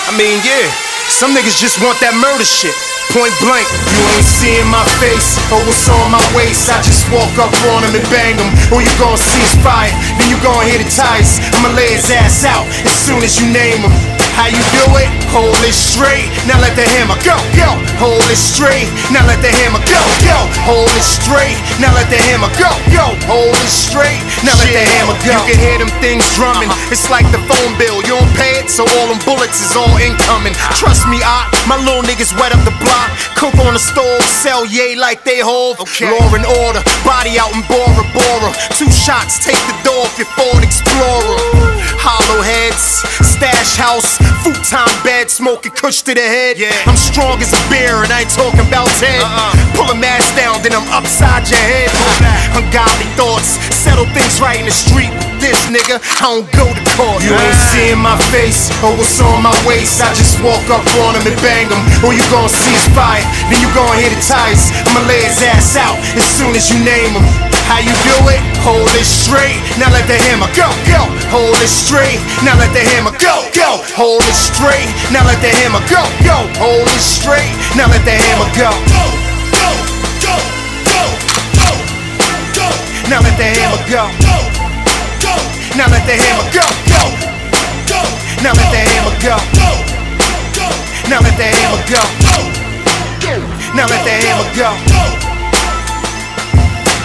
I mean, yeah, some niggas just want that murder shit. Point blank, you ain't seeing my face or what's on my waist. I just walk up on him and bang him. All you gon' see is fire, then you gon' hear the tires. I'ma lay his ass out as soon as you name him. How you do it? Hold it straight, now let the hammer go, go. Hold it straight, now let the hammer go, go. Hold it straight, now let the hammer go, go. Hold it straight, now let the hammer go. You can hear them things drumming, it's like the phone bill. You don't pay it, so all them bullets is all incoming. Trust me, my little niggas wet up the block. Cook on the stove, sell yay like they hove. Law and order, body out in Bora Bora. 2 shots, take the door off your Ford Explorer. Hollow heads, stash house, futon bed, smoking kush to the head. I'm strong as a bear and I ain't talking about 10. Pull a mask down, then I'm upside your head. Ungodly thoughts, settle things right in the street. With this nigga, I don't go to court. You ain't seeing my face or what's on my waist. I just walk up on him and bang him. All you gon' see is fire, then you gon' hear the tires. I'ma lay his ass out as soon as you name him. How you do it? Hold it straight, now let the hammer go, go. Hold it straight, now let the hammer go, go. Hold it straight, now let the hammer go, go. Hold it straight, now let the hammer go. Go, go, go, go, go, go. Now let the hammer go. Go, go. Now let the hammer go, go, go. Now let the hammer go. Go, go. Now let the hammer go. Go, go. Now let the hammer go. Go.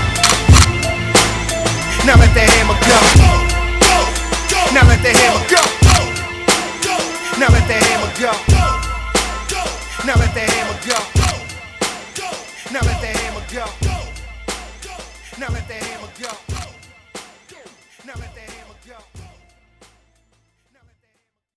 Now let the hammer go. Now let the hammer go.